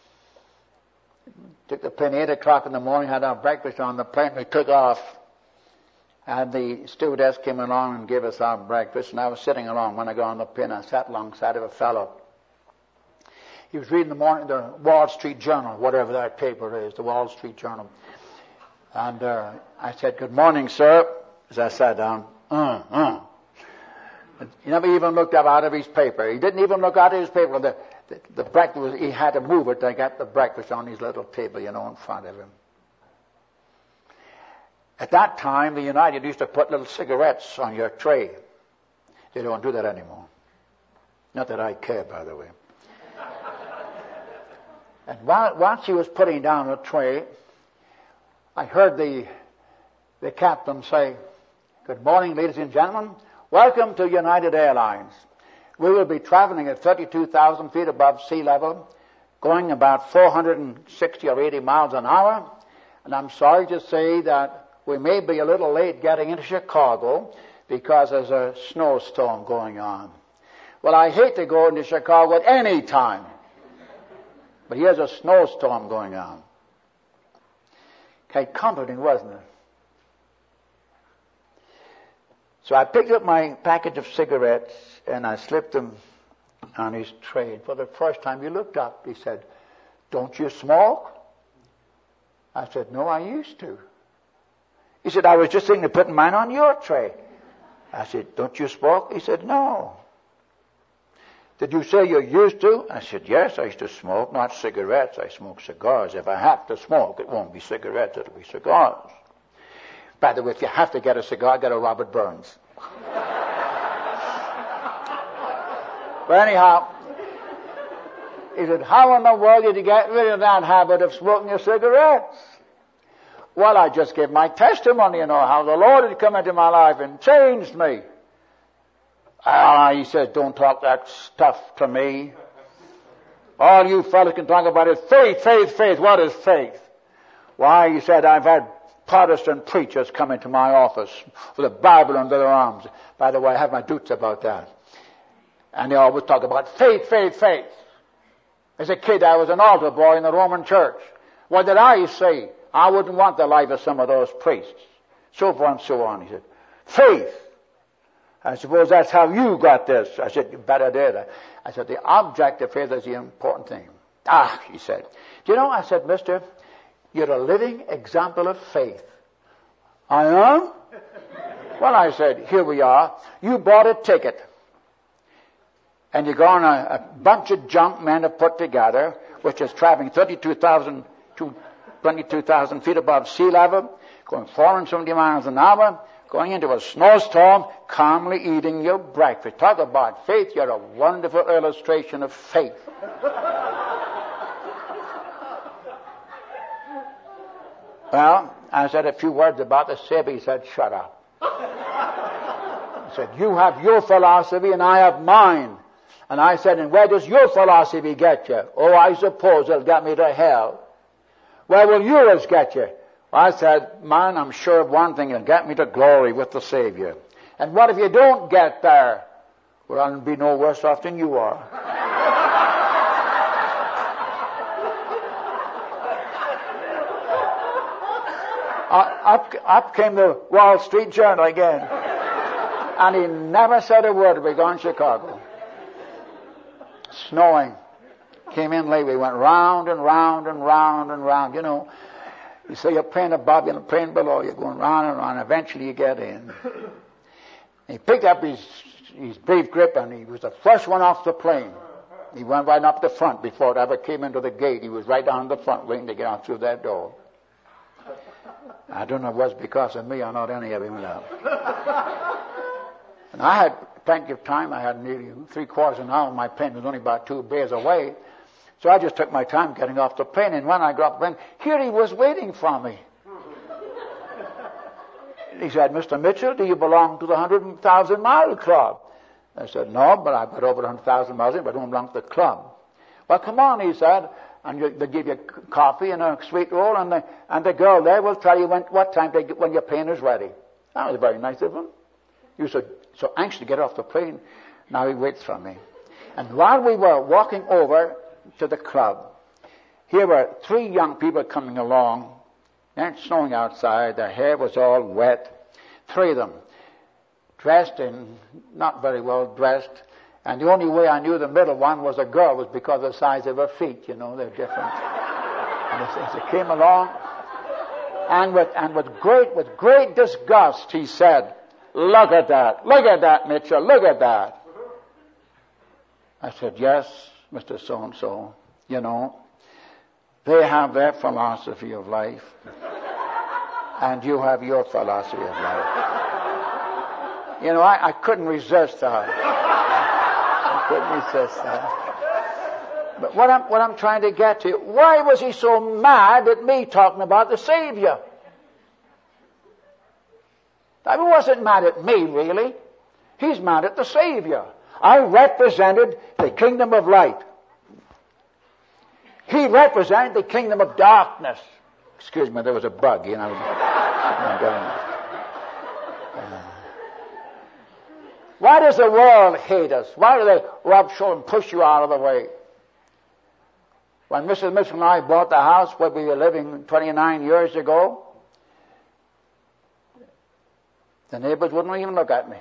Took the plane eight o'clock in the morning, had our breakfast on the plane. We took off. And the stewardess came along and gave us our breakfast. And I was sitting along when I got on the plane. I sat alongside of a fellow. he was reading the morning, the Wall Street Journal, whatever that paper is, the Wall Street Journal. And uh, I said, "Good morning, sir," as I sat down. Uh, uh. He never even looked up out of his paper. He didn't even look out of his paper. The, the, the breakfast was, he had to move it to get the breakfast on his little table, you know, in front of him. At that time, the United used to put little cigarettes on your tray. They don't do that anymore. Not that I care, by the way. And while, while she was putting down the tray, I heard the, the captain say, "Good morning, ladies and gentlemen. Welcome to United Airlines. We will be traveling at thirty-two thousand feet above sea level, going about four hundred sixty or eighty miles an hour. And I'm sorry to say that we may be a little late getting into Chicago because there's a snowstorm going on." Well, I hate to go into Chicago at any time, but here's a snowstorm going on. Quite comforting, wasn't it? So I picked up my package of cigarettes and I slipped them on his tray. For the first time he looked up. He said, "Don't you smoke?" I said, "No, I used to." He said, "I was just thinking of putting mine on your tray." I said, "Don't you smoke?" He said, "No." "Did you say you used to?" I said, "Yes, I used to smoke, not cigarettes. I smoke cigars. If I have to smoke, it won't be cigarettes, it'll be cigars. By the way, if you have to get a cigar, get a Robert Burns." But anyhow, he said, "How in the world did you get rid of that habit of smoking your cigarettes?" Well, I just gave my testimony, you know, how the Lord had come into my life and changed me. Ah, he said, "Don't talk that stuff to me. All you fellas can talk about is faith, faith, faith. What is faith?" Why, he said, "I've had Protestant preachers come into my office with a Bible under their arms." By the way, I have my doubts about that. And they always talk about faith, faith, faith. As a kid, I was an altar boy in the Roman church. What did I say? I wouldn't want the life of some of those priests. So forth and so on. He said, "Faith. I suppose that's how you got this." I said, "You better did." I said, "The object of faith is the important thing." "Ah," he said. "Do you know," I said, "Mister, you're a living example of faith." "I am?" "Well," I said, "here we are. You bought a ticket. And you go on a, a bunch of junk men have put together, which is traveling thirty-two thousand to twenty-two thousand feet above sea level, going four hundred seventy miles an hour, going into a snowstorm, calmly eating your breakfast. Talk about faith. You're a wonderful illustration of faith." Well, I said a few words about the Savior. He said, "Shut up." He said, "You have your philosophy and I have mine." And I said, "And where does your philosophy get you?" "Oh, I suppose it'll get me to hell." "Where will yours get you?" Well, I said, "Mine, I'm sure of one thing, it'll get me to glory with the Savior." "And what if you don't get there?" "Well, I'll be no worse off than you are." Up, up came the Wall Street Journal again. And he never said a word. We gone to Chicago. Snowing. Came in late. We went round and round and round and round. You know, you say you're praying above you and praying below. You're going round and round. Eventually you get in. He picked up his, his brief grip and he was the first one off the plane. He went right up the front before it ever came into the gate. He was right down the front waiting to get out through that door. I don't know if it was because of me or not any of him else. And I had plenty of time. I had nearly three quarters of an hour. My plane was only about two bays away. So I just took my time getting off the plane. And when I got off the plane, here he was waiting for me. He said, "Mister Mitchell, do you belong to the one hundred thousand mile club?" I said, "No, but I've got over one hundred thousand miles in, but I don't belong to the club." "Well, come on," he said. And you, they give you coffee and a sweet roll, and the, and the girl there will tell you when, what time they, when your plane is ready. That was very nice of him. He was so, so anxious to get off the plane. Now he waits for me. And while we were walking over to the club, here were three young people coming along. And it's snowing outside. Their hair was all wet. Three of them, dressed in, not very well dressed, And the only way I knew the middle one was a girl was because of the size of her feet. You know, they're different. And as it came along, and with, and with great, with great disgust, he said, "Look at that. Look at that, Mitchell. Look at that." I said, "Yes, Mister So-and-so, you know, they have their philosophy of life, and you have your philosophy of life." You know, I, I couldn't resist that. I couldn't resist that. But what I'm, what I'm trying to get to, why was he so mad at me talking about the Savior? He wasn't mad at me, really. He's mad at the Savior. I represented the kingdom of light. He represented the kingdom of darkness. Excuse me, there was a bug, you know. Why does the world hate us? Why do they rub shoulders and push you out of the way? When Missus Mitchell and I bought the house where we were living twenty-nine years ago, the neighbors wouldn't even look at me.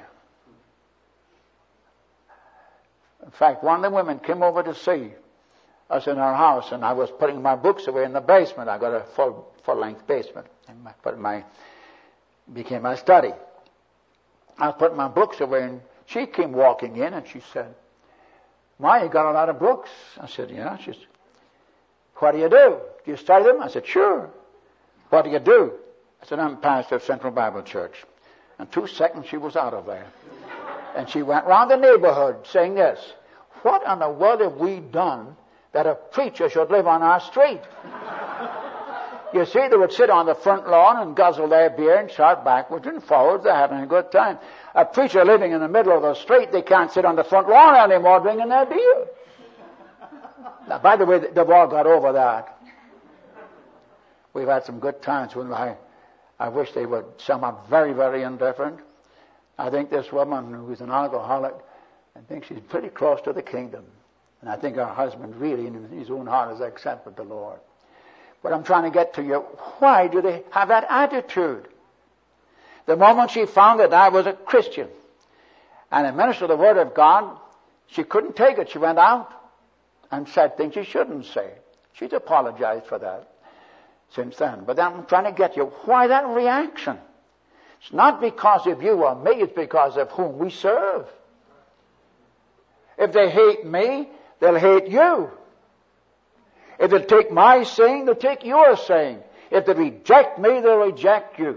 In fact, one of the women came over to see us in our house, and I was putting my books away in the basement. I got a full, full-length basement, and I put my, became my study. I was putting my books away, and she came walking in, and she said, "My, you got a lot of books?" I said, "Yeah." She said, "What do you do? Do you study them?" I said, "Sure." "What do you do?" I said, "I'm pastor of Central Bible Church." In two seconds, she was out of there. And she went round the neighborhood saying this, "What in the world have we done that a preacher should live on our street?" You see, they would sit on the front lawn and guzzle their beer and shout backwards and forwards. They're having a good time. A preacher living in the middle of the street, they can't sit on the front lawn anymore drinking their beer. Now, by the way, they've all got over that. We've had some good times when I, I wish they would sum up very, very indifferent. I think this woman who's an alcoholic, I think she's pretty close to the kingdom. And I think her husband really, in his own heart, has accepted the Lord. But I'm trying to get to you, why do they have that attitude? The moment she found that I was a Christian and a minister of the Word of God, she couldn't take it. She went out and said things she shouldn't say. She's apologized for that since then. But I'm trying to get you, why that reaction? It's not because of you or me, it's because of whom we serve. If they hate me, they'll hate you. If they take my saying, they'll take your saying. If they reject me, they'll reject you.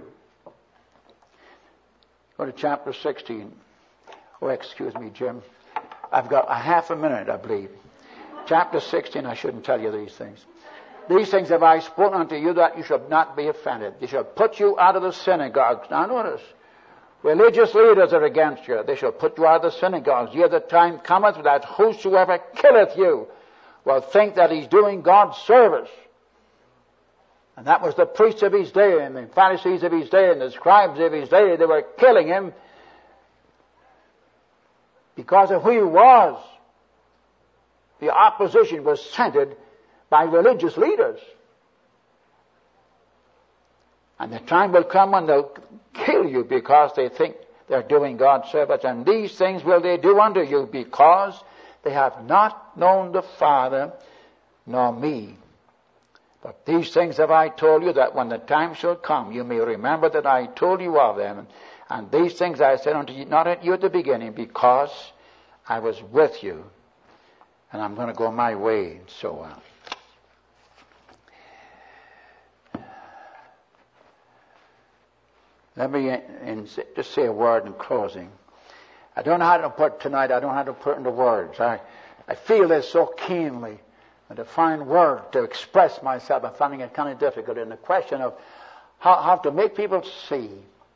Go to chapter sixteen. Oh, excuse me, Jim. I've got a half a minute, I believe. Chapter sixteen, I shouldn't tell you these things. "These things have I spoken unto you, that you should not be offended. They shall put you out of the synagogues." Now notice, religious leaders are against you. They shall put you out of the synagogues. Yea, the time cometh that whosoever killeth you will think that he's doing God's service. And that was the priests of his day, and the Pharisees of his day, and the scribes of his day. They were killing him because of who he was. The opposition was centered by religious leaders. And the time will come when they'll kill you because they think they're doing God's service. And these things will they do unto you because they have not known the Father nor me. But these things have I told you, that when the time shall come, you may remember that I told you of them. And these things I said unto you, not at you at the beginning, because I was with you. And I'm going to go my way, and so on. Let me in, in, just say a word in closing. I don't know how to put tonight, I don't know how to put into words. I, I feel this so keenly. And to find words to express myself, I'm finding it kind of difficult in the question of how, how to make people see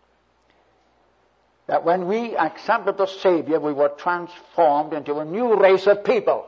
that when we accepted the Savior, we were transformed into a new race of people.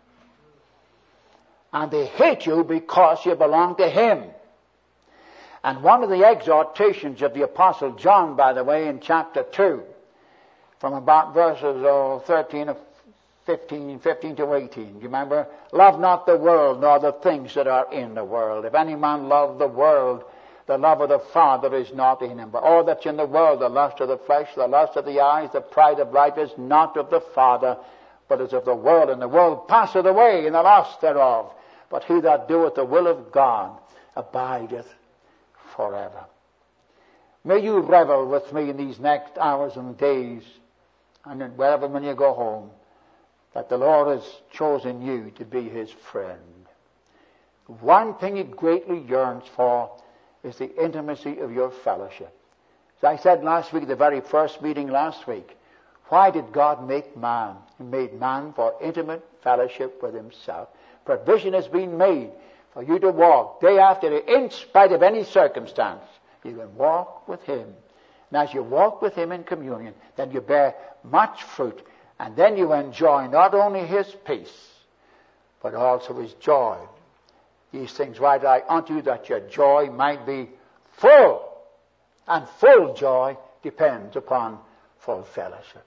And they hate you because you belong to Him. And one of the exhortations of the Apostle John, by the way, in chapter two, from about verses oh, thirteen or fifteen, fifteen to eighteen, you remember? Love not the world, nor the things that are in the world. If any man love the world, the love of the Father is not in him. But all that's in the world, the lust of the flesh, the lust of the eyes, the pride of life, is not of the Father, but is of the world, and the world passeth away, and the lust thereof. But he that doeth the will of God abideth forever. May you revel with me in these next hours and days, and then wherever when you go home, that the Lord has chosen you to be his friend. One thing he greatly yearns for is the intimacy of your fellowship. As I said last week, the very first meeting last week, why did God make man? He made man for intimate fellowship with himself. Provision has been made for you to walk day after day, in spite of any circumstance. You can walk with him. And as you walk with him in communion, then you bear much fruit. And then you enjoy not only his peace, but also his joy. These things write I unto you, that your joy might be full. And full joy depends upon full fellowship.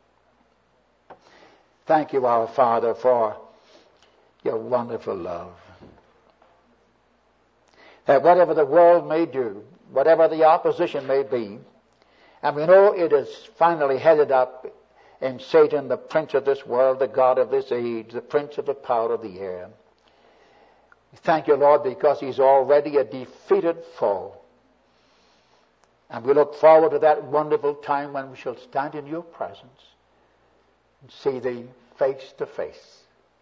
Thank you, our Father, for your wonderful love. That whatever the world may do, whatever the opposition may be, and we know it is finally headed up in Satan, the prince of this world, the god of this age, the prince of the power of the air. We thank you, Lord, because he's already a defeated foe. And we look forward to that wonderful time when we shall stand in your presence and see thee face to face.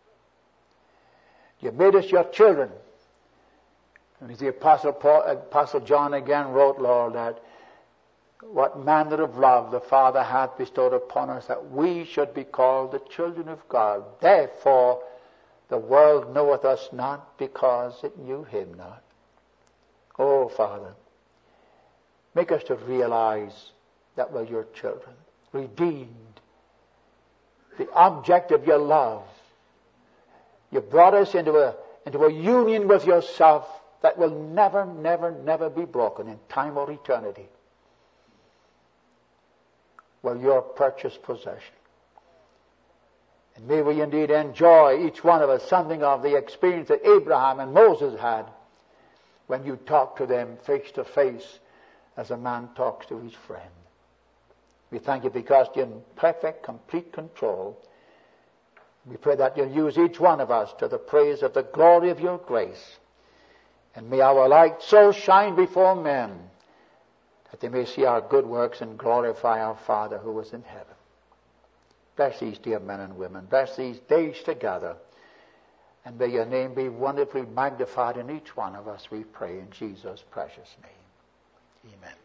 You made us your children. And as the Apostle, Paul, Apostle John again wrote, Lord, that what manner of love the Father hath bestowed upon us, that we should be called the children of God. Therefore, the world knoweth us not, because it knew him not. Oh, Father, make us to realize that we're your children, redeemed, the object of your love. You brought us into a, into a union with yourself that will never, never, never be broken in time or eternity. We're your purchased possession. And may we indeed enjoy, each one of us, something of the experience that Abraham and Moses had when you talked to them face to face as a man talks to his friend. We thank you because you're in perfect, complete control. We pray that you'll use each one of us to the praise of the glory of your grace. And may our light so shine before men that they may see our good works and glorify our Father who is in heaven. Bless these dear men and women. Bless these days together. And may your name be wonderfully magnified in each one of us, we pray in Jesus' precious name. Amen.